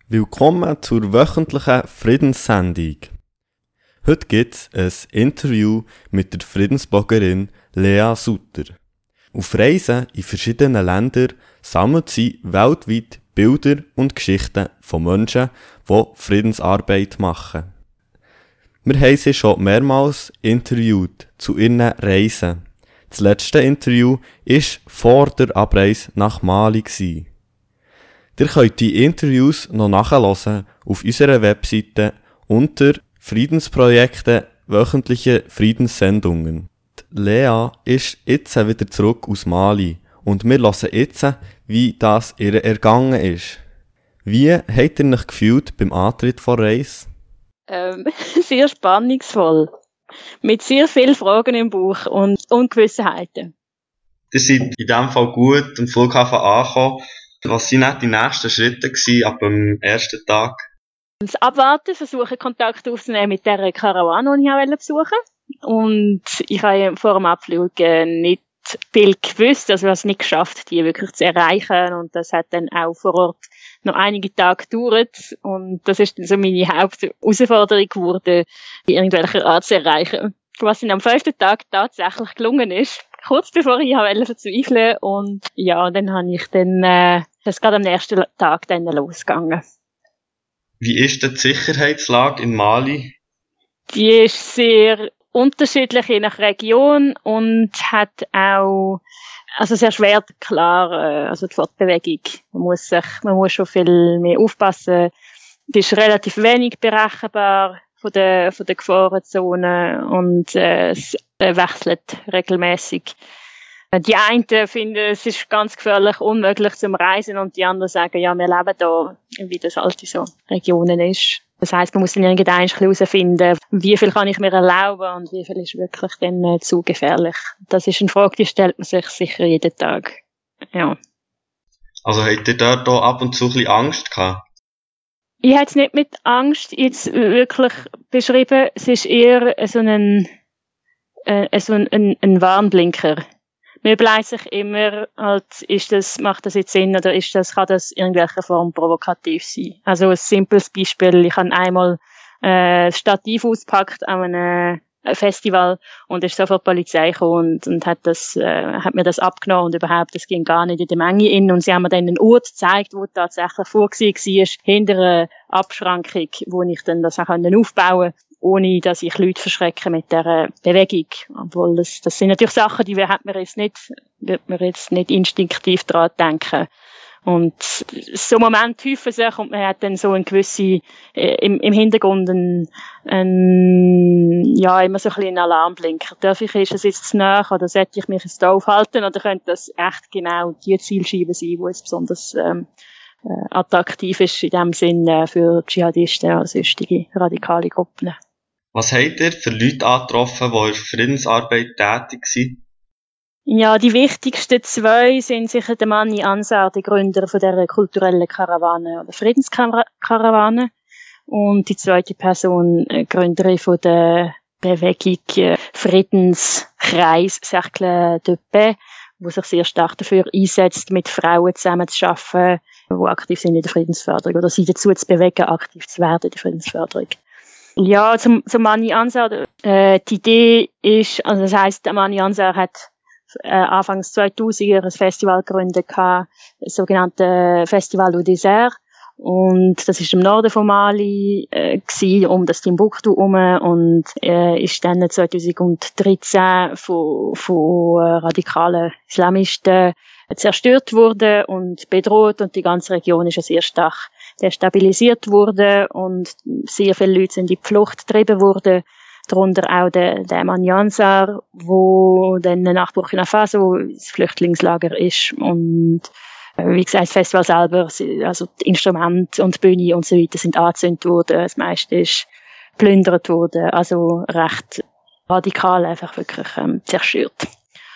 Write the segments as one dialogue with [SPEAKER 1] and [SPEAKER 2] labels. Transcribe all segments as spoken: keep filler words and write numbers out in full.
[SPEAKER 1] Willkommen zur wöchentlichen Friedenssendung. Heute gibt es ein Interview mit der Friedensbloggerin Lea Sutter. Auf Reisen in verschiedenen Ländern sammelt sie weltweit Bilder und Geschichten von Menschen, die Friedensarbeit machen. Wir haben sie schon mehrmals interviewt zu ihren Reisen. Das letzte Interview war vor der Abreise nach Mali. Ihr könnt die Interviews noch nachhören auf unserer Webseite unter Friedensprojekte wöchentliche Friedenssendungen. Die Lea ist jetzt wieder zurück aus Mali und wir hören jetzt, wie das ihr ergangen ist. Wie habt ihr euch gefühlt beim Antritt von Reis?
[SPEAKER 2] Ähm, sehr spannungsvoll. Mit sehr vielen Fragen im Bauch und Ungewissheiten.
[SPEAKER 3] Ihr seid in diesem Fall gut am Flughafen angekommen. Was waren nicht die nächsten Schritte gewesen ab dem ersten Tag?
[SPEAKER 2] Das Abwarten, versuchen Kontakt aufzunehmen mit dieser Karawane, die ich auch besuchen wollte. Und ich habe vor dem Abflug nicht viel gewusst, also ich habe es nicht geschafft, die wirklich zu erreichen. Und das hat dann auch vor Ort noch einige Tage gedauert. Und das ist dann so meine Hauptausforderung geworden, die irgendwelcher Art zu erreichen. Was dann am fünften Tag tatsächlich gelungen ist. Kurz bevor ich verzweifeln wollte. Und ja, dann habe ich dann, äh, das ist gerade am nächsten Tag dann losgegangen.
[SPEAKER 3] Wie ist denn die Sicherheitslage in Mali?
[SPEAKER 2] Die ist sehr unterschiedlich je nach Region und hat auch, also sehr schwer, klar, äh, also die Fortbewegung. Man muss sich, man muss schon viel mehr aufpassen. Die ist relativ wenig berechenbar von der, von der Gefahrenzone und, äh, es wechselt regelmäßig. Die einen finden, es ist ganz gefährlich, unmöglich zum Reisen und die anderen sagen, ja, wir leben da, wie das halt in so Regionen ist. Das heisst, man muss dann irgendwann herausfinden, wie viel kann ich mir erlauben und wie viel ist wirklich dann äh, zu gefährlich. Das ist eine Frage, die stellt man sich sicher jeden Tag. Ja.
[SPEAKER 3] Also habt ihr dort auch ab und zu ein bisschen Angst gehabt?
[SPEAKER 2] Ich habe es nicht mit Angst jetzt wirklich beschrieben. Es ist eher so ein, äh, so ein, ein, ein Warnblinker. Man überlegt sich immer, halt, ist das, macht das jetzt Sinn oder ist das, kann das in irgendeiner Form provokativ sein? Also ein simples Beispiel, ich habe einmal äh, das Stativ ausgepackt an einem Festival und ist sofort die Polizei gekommen und, und hat das, äh, hat mir das abgenommen und überhaupt, das ging gar nicht in die Menge in und sie haben mir dann einen Ort gezeigt, wo tatsächlich vorgesehen war, hinter einer Abschrankung, wo ich dann das auch aufbauen konnte, ohne dass ich Leute verschrecke mit dieser Bewegung. Obwohl das, das sind natürlich Sachen, die hat man jetzt nicht, wird man jetzt nicht instinktiv dran denken. Und so Momente häufen sich und man hat dann so ein gewisse, äh, im, im Hintergrund ein, ein, ja, immer so ein bisschen ein Alarmblinker. Darf ich, ist es jetzt zu nahe oder sollte ich mich jetzt da aufhalten oder könnte das echt genau die Zielscheibe sein, die jetzt besonders, ähm, äh, attraktiv ist in dem Sinn äh, für Dschihadisten oder sonstige radikale Gruppen.
[SPEAKER 3] Was habt ihr für Leute angetroffen, die in Friedensarbeit tätig sind?
[SPEAKER 2] Ja, die wichtigsten zwei sind sicher der Mani Ansar, der Gründer von der kulturellen Karawane oder Friedenskarawane. Und die zweite Person, äh, Gründerin von der Bewegung äh, Friedenskreis Cercle de Paix, wo sich sehr stark dafür einsetzt, mit Frauen zusammen zu arbeiten, die aktiv sind in der Friedensförderung oder sie dazu zu bewegen, aktiv zu werden in der Friedensförderung. Ja, zum, zum Mani Ansar, äh, die Idee ist, also das heisst, der Mani Ansar hat äh, Anfangs zweitausend ein Festival gegründet, das sogenannte Festival du Désert. Und das ist im Norden von Mali, äh, gewesen, um das Timbuktu herum, und, äh, ist dann zweitausenddreizehn von, von äh, radikalen Islamisten zerstört worden und bedroht, und die ganze Region ist ja sehr stark destabilisiert worden und sehr viele Leute sind in die Flucht getrieben worden. Darunter auch der, der Mani Ansar, wo dann nach Burkina Faso das Flüchtlingslager ist. Und wie gesagt, das Festival selber, also die Instrumente und die Bühne und so weiter sind angezündet worden. Das meiste ist geplündert worden. Also recht radikal einfach wirklich ähm, zerstört.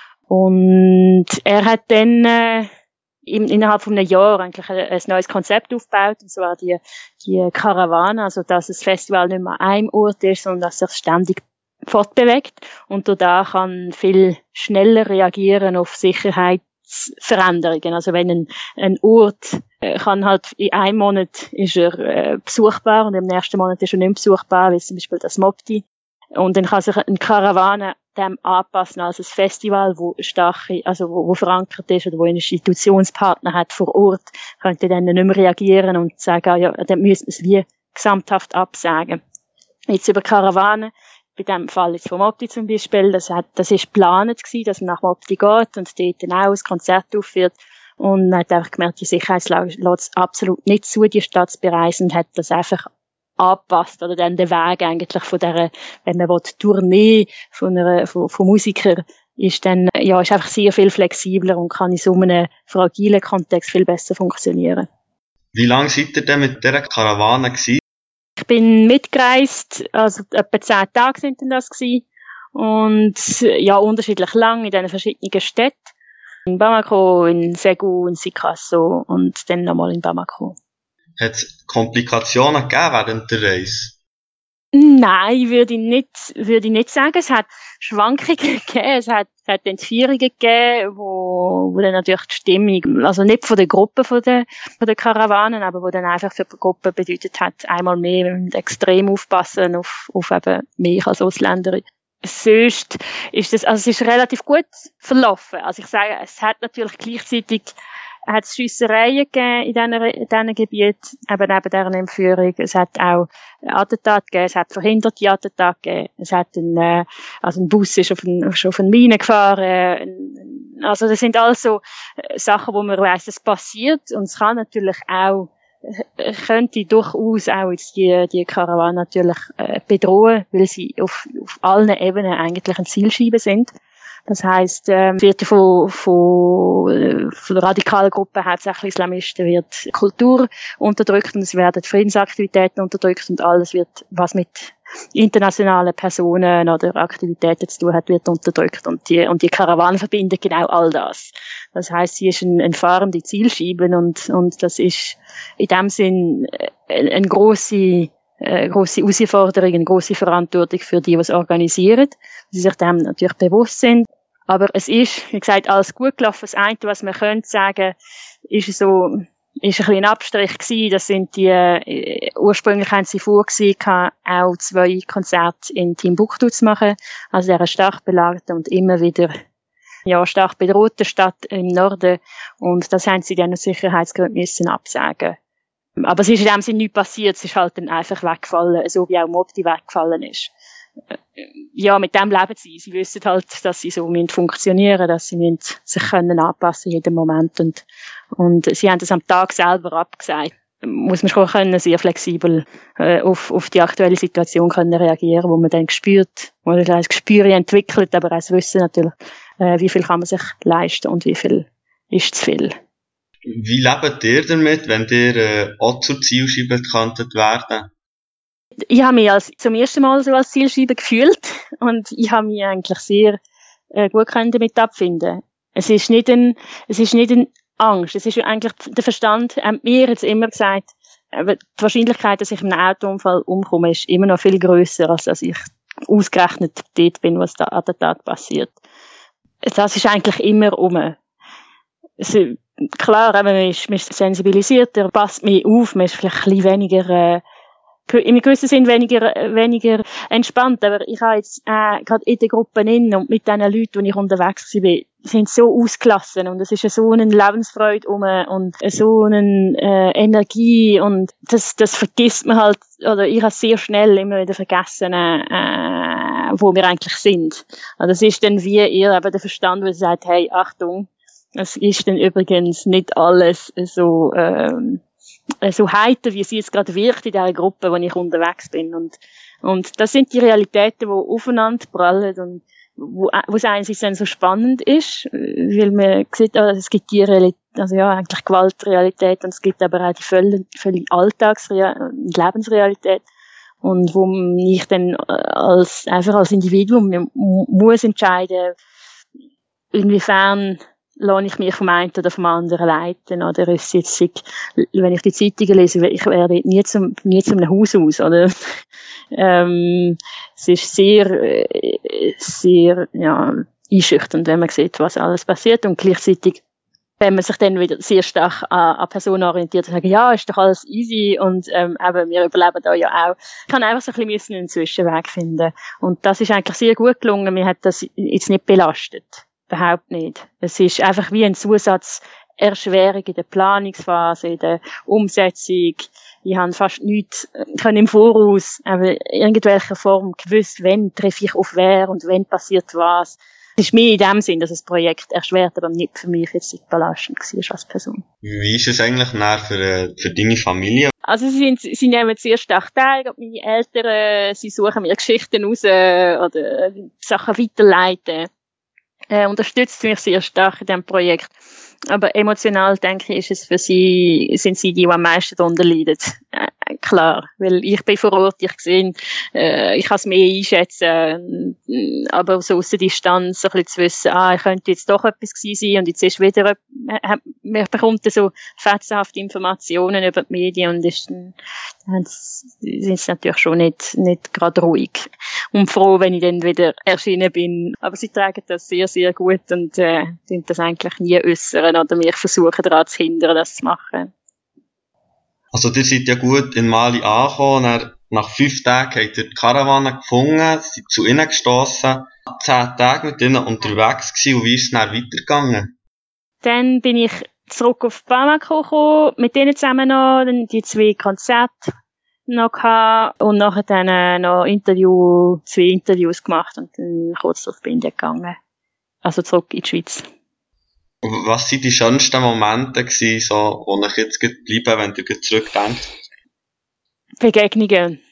[SPEAKER 2] Und er hat dann äh, in, innerhalb von einem Jahr eigentlich ein, ein neues Konzept aufgebaut, und zwar die, die Karawane, also dass das Festival nicht mehr an einem Ort ist, sondern dass es sich ständig fortbewegt und da kann viel schneller reagieren auf Sicherheitsveränderungen. Also wenn ein, ein Ort kann halt in einem Monat ist er äh, besuchbar und im nächsten Monat ist er nicht besuchbar, wie zum Beispiel das Mopti. Und dann kann sich eine Karawane dem anpassen als ein Festival, wo stark, also wo, wo verankert ist oder wo einen Institutionspartner hat vor Ort, könnte dann nicht mehr reagieren und sagen, ja, dann müssen wir es wie gesamthaft absagen. Jetzt über Karawane, bei dem Fall jetzt vom Mopti zum Beispiel, das hat, das ist geplant gewesen, dass man nach Mopti geht und dort dann auch ein Konzert aufführt. Und man hat einfach gemerkt, die Sicherheitslage lässt es absolut nicht zu, die Stadt zu bereisen, und hat das einfach angepasst, oder dann der Weg eigentlich von der, wenn man will, Tournee von einer, von, von Musikern, ist dann, ja, ist einfach sehr viel flexibler und kann in so einem fragilen Kontext viel besser funktionieren.
[SPEAKER 3] Wie lange seid ihr denn mit dieser Karawane gewesen?
[SPEAKER 2] Ich bin mitgereist, also etwa zehn Tage sind denn das gewesen. Und, ja, unterschiedlich lang in diesen verschiedenen Städten. In Bamako, in Ségou, in Sikasso und dann nochmal in Bamako.
[SPEAKER 3] Hat es Komplikationen gegeben während der Reise?
[SPEAKER 2] Nein, würde ich nicht, würde ich nicht sagen. Es hat Schwankungen gegeben, es hat, es hat Entführungen gegeben, wo, wo dann natürlich die Stimmung, also nicht von der Gruppe von der, von der Karawanen, aber wo dann einfach für die Gruppe bedeutet hat, einmal mehr, wir müssen extrem aufpassen auf, auf eben mich als Ausländerin. Sonst ist das, also es ist relativ gut verlaufen. Also ich sage, es hat natürlich gleichzeitig, hat es Schiessereien gegeben in diesen, in diesen Gebieten, eben neben deren Entführung. Es hat auch Attentate gegeben, es hat verhinderte Attentate gegeben. Es hat ein, äh, also ein Bus ist auf ein, schon auf eine Mine gefahren. Also das sind alles so Sachen, wo man weiss, es passiert. Und es kann natürlich auch, könnte durchaus auch jetzt die, die Karawane natürlich äh, bedrohen, weil sie auf, auf allen Ebenen eigentlich ein Zielscheibe sind. Das heisst, ähm, wird von, von, von der radikalen Gruppe, hauptsächlich Islamisten, wird Kultur unterdrückt und es werden Friedensaktivitäten unterdrückt und alles wird, was mit internationalen Personen oder Aktivitäten zu tun hat, wird unterdrückt und die, und die Karawane verbindet genau all das. Das heisst, sie ist ein, ein fahrende Zielscheibe und, und das ist in dem Sinn eine, eine grosse, eine grosse Herausforderung, eine grosse Verantwortung für die, die es organisieren, die sich dem natürlich bewusst sind. Aber es ist, wie gesagt, alles gut gelaufen. Das eine, was man könnte sagen, ist so, ist ein bisschen ein Abstrich gewesen. Das sind die, äh, ursprünglich haben sie vorgesehen, auch zwei Konzerte in Timbuktu zu machen. Also der stark belagerten und immer wieder, ja, stark bedrohte Stadt im Norden. Und das haben sie dann aus Sicherheitsgründen müssen absagen. Aber es ist in dem Sinne nichts passiert. Es ist halt dann einfach weggefallen, so wie auch Mopti weggefallen ist. Ja, mit dem leben sie. Sie wissen halt, dass sie so müssen funktionieren, dass sie müssen sich können anpassen in jedem Moment. Und, und sie haben das am Tag selber abgesagt. Muss man schon können, sehr flexibel äh, auf, auf die aktuelle Situation können reagieren, wo man dann spürt, wo man ein Gespür entwickelt, aber auch das Wissen natürlich, äh, wie viel kann man sich leisten und wie viel ist zu viel.
[SPEAKER 3] Wie lebt ihr damit, wenn ihr äh, auch zur Zielscheibe bekannt werden?
[SPEAKER 2] Ich habe mich als, zum ersten Mal so als Zielscheibe gefühlt und ich habe mich eigentlich sehr äh, gut damit abfinden. Es ist nicht ein, es ist nicht ein Angst, es ist eigentlich der Verstand, hat mir jetzt immer gesagt, äh, die Wahrscheinlichkeit, dass ich in einem Autounfall umkomme, ist immer noch viel grösser, als dass ich ausgerechnet dort bin, was da an der Tat passiert. Das ist eigentlich immer um. Es, klar, man ist, man ist sensibilisierter, passt mehr auf, man ist vielleicht ein bisschen weniger, äh, in gewissen Sinn weniger, weniger entspannt, aber ich habe jetzt, äh, gerade in den Gruppen innen und mit den Leuten, die ich unterwegs war, sind so ausgelassen und es ist so eine Lebensfreude um und so eine äh, Energie und das, das vergisst man halt, oder ich habe sehr schnell immer wieder vergessen, äh, wo wir eigentlich sind. Und das ist dann wie eher eben der Verstand, der sagt, hey, Achtung, es ist dann übrigens nicht alles so, ähm, so heiter, wie es jetzt gerade wirkt in dieser Gruppe, wo ich unterwegs bin. Und, und das sind die Realitäten, die aufeinander prallen und wo, wo es einerseits dann so spannend ist, weil man sieht, also es gibt die Realität, also ja, eigentlich Gewaltrealität und es gibt aber auch die völlig, völlig Alltagsrealität, Lebensrealität. Und wo ich dann als, einfach als Individuum muss entscheiden, inwiefern lasse ich mich vom einen oder vom anderen leiten, oder ist jetzt, wenn ich die Zeitungen lese, ich werde nie zum, nie zum Haus aus, oder? ähm, es ist sehr, sehr, ja, einschüchternd, wenn man sieht, was alles passiert, und gleichzeitig wenn man sich dann wieder sehr stark an, an Personen orientiert und sagt, ja, ist doch alles easy und ähm, eben, wir überleben da ja auch. Ich kann einfach so ein bisschen einen Zwischenweg finden. Und das ist eigentlich sehr gut gelungen. Mir hat das jetzt nicht belastet. Überhaupt nicht. Es ist einfach wie ein Zusatzerschwerung in der Planungsphase, in der Umsetzung. Ich habe fast nichts können im Voraus, aber in irgendwelcher Form gewusst, wann treffe ich auf wer und wann passiert was. Es ist mehr in dem Sinn, dass das Projekt erschwert, aber nicht für mich jetzt nicht belastend war als Person.
[SPEAKER 3] Wie ist es eigentlich für, für deine Familie?
[SPEAKER 2] Also sie, sind, sie nehmen sehr stark teil, meine Eltern, sie suchen mir Geschichten raus oder Sachen weiterleiten. Äh, unterstützt mich sehr stark in diesem Projekt. Aber emotional, denke ich, ist es für sie, sind sie die, die am meisten darunter leiden. Äh, klar. Weil ich bin vor Ort, ich sehe, äh, ich kann es mehr einschätzen. Aber so aus der Distanz, so ein bisschen zu wissen, ah, ich könnte jetzt doch etwas gewesen sein und jetzt ist wieder, äh, man bekommt so fetzenhafte Informationen über die Medien und ist dann, dann sind sie natürlich schon nicht, nicht gerade ruhig. Und froh, wenn ich dann wieder erschienen bin. Aber sie tragen das sehr, sehr gut und, äh, sind das eigentlich nie äußern oder mich versuchen daran zu hindern, das zu machen.
[SPEAKER 3] Also, ihr seid ja gut in Mali angekommen, dann, nach fünf Tagen habt ihr die Karawane gefunden, seid zu ihnen gestossen, zehn Tage mit ihnen unterwegs gewesen, und wie ist es dann weitergegangen?
[SPEAKER 2] Dann bin ich zurück auf Bamako gekommen, mit denen zusammen noch, dann die zwei Konzerte noch gehabt, und nachher dann äh, noch Interview, zwei Interviews gemacht und dann kurz auf Indien gegangen. Also zurück in die Schweiz.
[SPEAKER 3] Was sind die schönsten Momente gewesen, so, wo euch jetzt bleiben, wenn ihr zurückdenkt?
[SPEAKER 2] Begegnungen.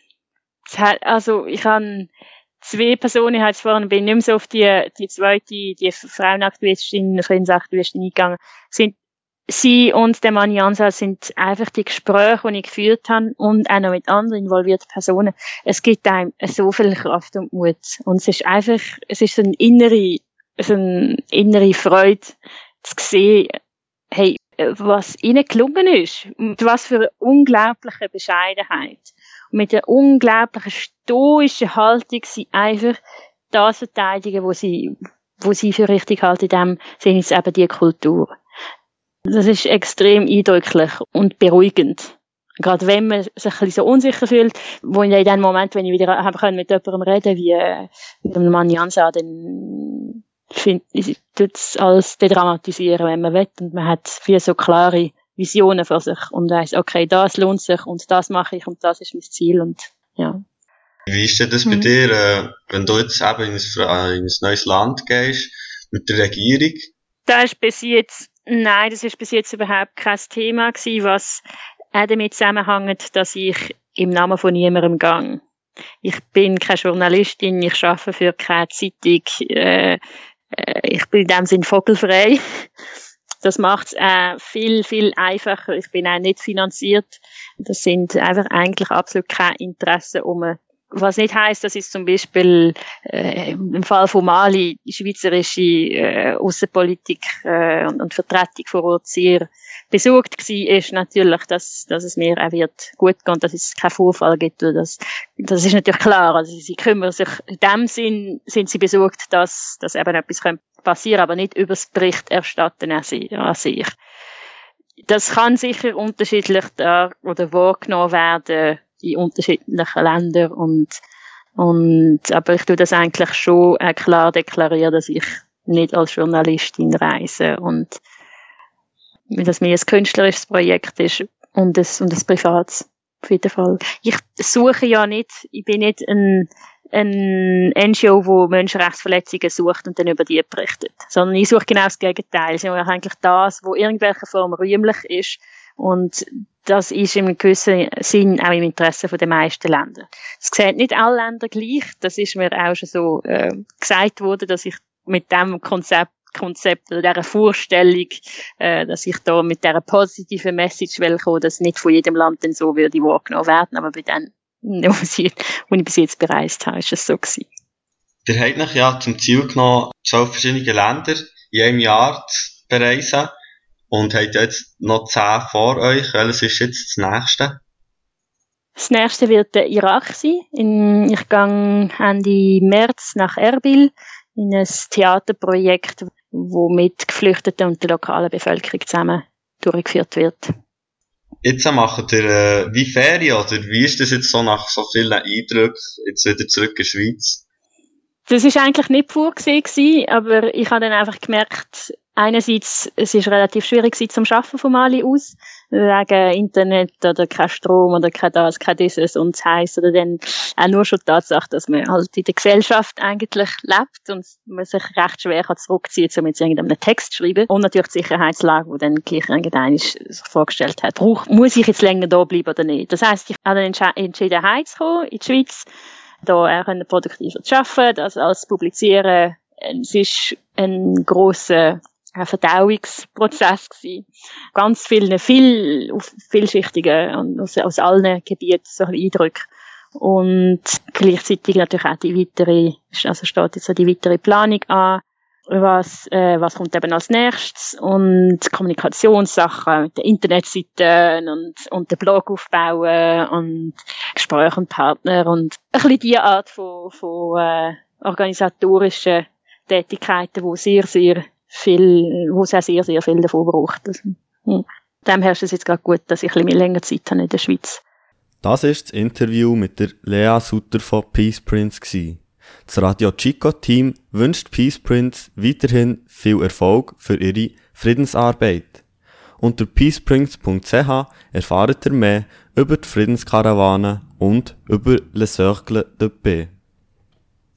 [SPEAKER 2] Also, ich habe zwei Personen, ich habe jetzt vorhin, bin nicht mehr so auf die, die zweite, die Frauenaktivistin, Friedensaktivistin eingegangen, sind, sie und der Mani Ansal sind einfach die Gespräche, die ich geführt habe, und auch noch mit anderen involvierten Personen. Es gibt einem so viel Kraft und Mut. Und es ist einfach, es ist so eine innere, so eine innere Freude, zu sehen, hey, was ihnen gelungen ist, und was für eine unglaubliche Bescheidenheit. Und mit einer unglaublichen stoischen Haltung sie einfach das verteidigen, wo sie, wo sie für richtig halten, in dem Sinne ist eben die Kultur. Das ist extrem eindrücklich und beruhigend. Gerade wenn man sich ein bisschen so unsicher fühlt, wo in dem Moment, wenn ich wieder haben können, mit jemandem reden, wie, mit dem Mani Ansal, dann finde ich, tut es alles dedramatisieren, wenn man will, und man hat viel so klare Visionen für sich und weiss, okay, das lohnt sich und das mache ich und das ist mein Ziel, und ja.
[SPEAKER 3] Wie ist denn das mhm. bei dir, äh, wenn du jetzt eben in ein, in ein neues Land gehst, mit der Regierung?
[SPEAKER 2] Das ist bis jetzt, nein, das ist bis jetzt überhaupt kein Thema gewesen, was auch damit zusammenhängt, dass ich im Namen von niemandem gehe. Ich bin keine Journalistin, ich arbeite für keine Zeitung, äh, ich bin in dem Sinn vogelfrei. Das macht es äh, viel, viel einfacher. Ich bin auch nicht finanziert. Das sind einfach eigentlich absolut keine Interessen um. Was nicht heisst, dass es zum Beispiel äh, im Fall von Mali die schweizerische äh, Aussenpolitik äh, und, und Vertretung vor Ort sehr besorgt gewesen ist, natürlich, dass, dass es mir auch wird gut gehen, dass es keinen Vorfall gibt. Das, das ist natürlich klar. Also sie kümmern sich, in dem Sinn sind sie besorgt, dass, dass eben etwas passieren könnte, aber nicht über das Bericht erstatten an sich. Das kann sicher unterschiedlich da, oder wahrgenommen werden in unterschiedlichen Ländern, und, und, aber ich tue das eigentlich schon äh, klar deklarieren, dass ich nicht als Journalistin reise und dass mir ein künstlerisches Projekt ist und ein, und ein privates, auf jeden Fall. Ich suche ja nicht, ich bin nicht ein, ein N G O, wo Menschenrechtsverletzungen sucht und dann über die berichtet, sondern ich suche genau das Gegenteil. Ich suche eigentlich das, wo in irgendwelcher Form rühmlich ist, und das ist im gewissen Sinn auch im Interesse der meisten Länder. Es sehen nicht alle Länder gleich, das ist mir auch schon so äh, gesagt worden, dass ich mit dem Konzept Konzept oder dieser Vorstellung, äh, dass ich da mit dieser positiven Message will kommen, dass nicht von jedem Land dann so würde wahrgenommen werden, aber bei denen, wo ich bis jetzt bereist habe, ist es so gewesen.
[SPEAKER 3] Ihr habt euch ja zum Ziel genommen, zwölf verschiedene Länder in einem Jahr zu bereisen und habt jetzt noch zehn vor euch. Welches ist jetzt das nächste?
[SPEAKER 2] Das nächste wird der Irak sein. In, ich gehe Ende März nach Erbil in ein Theaterprojekt wo mit Geflüchteten und der lokalen Bevölkerung zusammen durchgeführt wird.
[SPEAKER 3] Jetzt macht ihr äh, wie Ferien, oder wie ist das jetzt so nach so vielen Eindrücken jetzt wieder zurück in die Schweiz?
[SPEAKER 2] Das ist eigentlich nicht vorgesehen, aber ich habe dann einfach gemerkt, einerseits, es ist relativ schwierig zum Arbeiten von Mali aus, wegen Internet oder kein Strom oder kein das, kein dieses und das heisst, oder dann auch nur schon die Tatsache, dass man halt in der Gesellschaft eigentlich lebt und man sich recht schwer kann zurückziehen, um jetzt irgendeinen Text zu schreiben. Und natürlich die Sicherheitslage, die dann gleich irgendeiner sich vorgestellt hat, brauch, muss ich jetzt länger da bleiben oder nicht? Das heisst, ich habe dann entsche- entschieden, heimzukommen in die Schweiz, da auch produktiver zu arbeiten, das alles zu publizieren. Es ist ein grosser ein Verdauungsprozess gewesen. Ganz viele, viel, vielschichtige und aus, aus allen Gebieten so Eindrücke. Und gleichzeitig natürlich auch die weitere, also steht jetzt so die weitere Planung an. Was, äh, was kommt eben als nächstes? Und Kommunikationssachen mit den Internetseiten und, und den Blog aufbauen und Gespräche und Partner und ein bisschen die Art von, von, äh, organisatorischen Tätigkeiten, die sehr, sehr viel, wo es auch sehr, sehr viel davon braucht. Also, hm. Dem her ist es jetzt gerade gut, dass ich ein bisschen länger Zeit habe in der Schweiz.
[SPEAKER 1] Das war das Interview mit der Lea Sutter von Peace Prints gewesen. Das Radio Chico-Team wünscht Peace Prints weiterhin viel Erfolg für ihre Friedensarbeit. Unter peaceprints punkt c h erfahrt ihr mehr über die Friedenskarawane und über Le Cercle de Paix.